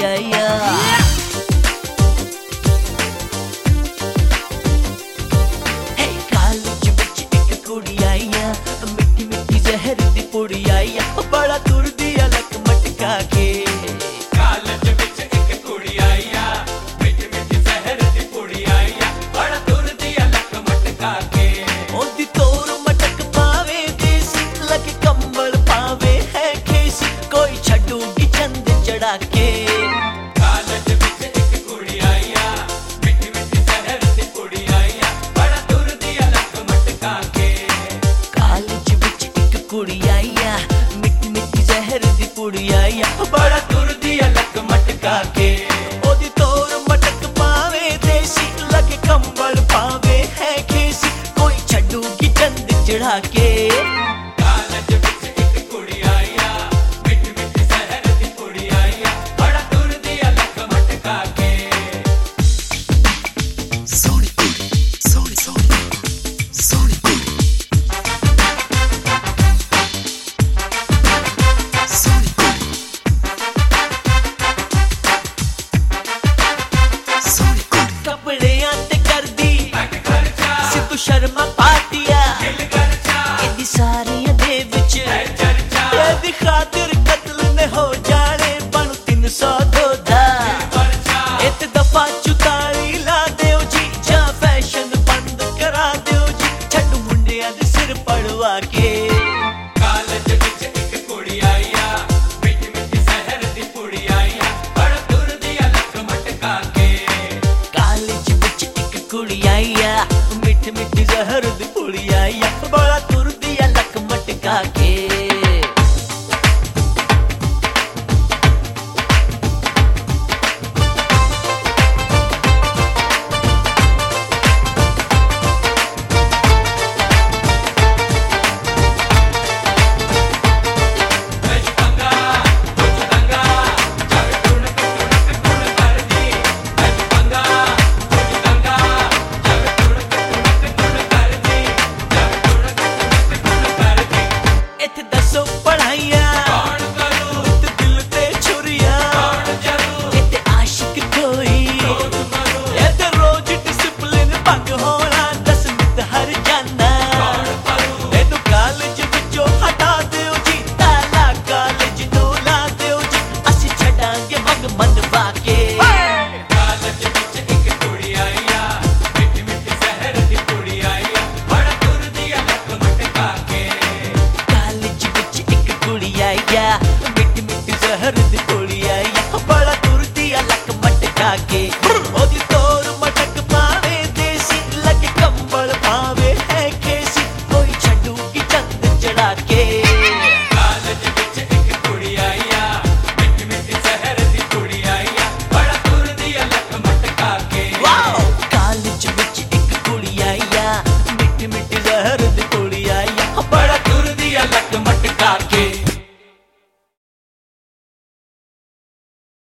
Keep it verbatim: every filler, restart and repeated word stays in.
आई आ। हे college विच इक कुड़ी आई आ, मिट्टी मिट्टी जहर दी पुड़ी आई आ, बड़ा तुरदी आ लक मटका के। कालेज विच इक कुड़ी आई आ, मिट्टी मिट्टी जहर दी पुड़ी आई आ, बड़ा तुरदी आ लक मटका के। ओदी तोर मटक पावे देसी, लगे कंबल पावे है खेसी, कोई छड्डूगी चंद चढ़ा के। कालेज विच इक कुड़ी आई आ, मिट्टी मिट्टी जहर दी पुड़ी आई आ, बड़ा तुरदी आ लक मटका के। कालेज विच इक कुड़ी आई आ, मिट्टी मिट्टी जहर दी पुड़ी आई आ, बड़ा तुरदी आ लक मटका के। ओदी तोर मटक पावे देसी, लगे कंबल पावे है खेसी, कोई छड्डूगी चंद चढ़ा के। कालेज विच इक कुड़ी आई आ, मिट्टी मिट्टी जहर दी पुड़ी आई आ, बड़ा तुरदी आ लक मटका के। सोनी कुड़ी, सोनी सोनी सोनी कुड़ी, सोनी कुड़ी, सोनी कुड़ी। कपड़ियां ते करदी घट खर्चा सिद्धू शर्मा पाटिया, दिल खर्चा ਇਹਦੀ ਸਾਰੀਆਂ ਦੇ ਵਿੱਚ है चर्चा ਇਹਦੀ ਖਾਤਰ ਕਤਲ ਨੇ ਹੋ ਜਾਣੇ ਬਣ ਤਿੰਨ ਸੌ ਦੋ ਦਾ। खर्चा ਇੱਕ ਦਫਾ ਚੁਤਾਲੀ ਲਾ ਦਿਓ ਜੀ, ਜਾਂ ਫੈਸ਼ਨ ਬੰਦ ਕਰਾ ਦਿਓ ਜੀ, ਛੱਡ ਮੁੰਡਿਆਂ ਦੇ ਸਿਰ ਪੜਵਾ ਕੇ। कालेज विच इक कुड़ी आई आ, मिट्टी मिट्टी जहर दी पुड़ी आई आ, बड़ा तुरदी आ लक मटका के। ਕਾਲਜ ਵਿੱਚ ਇੱਕ ਕੁੜੀ ਆਈ ਆ, ਮਿੱਠ ਮਿੱਠੀ ਜ਼ਹਿਰ ਦੀ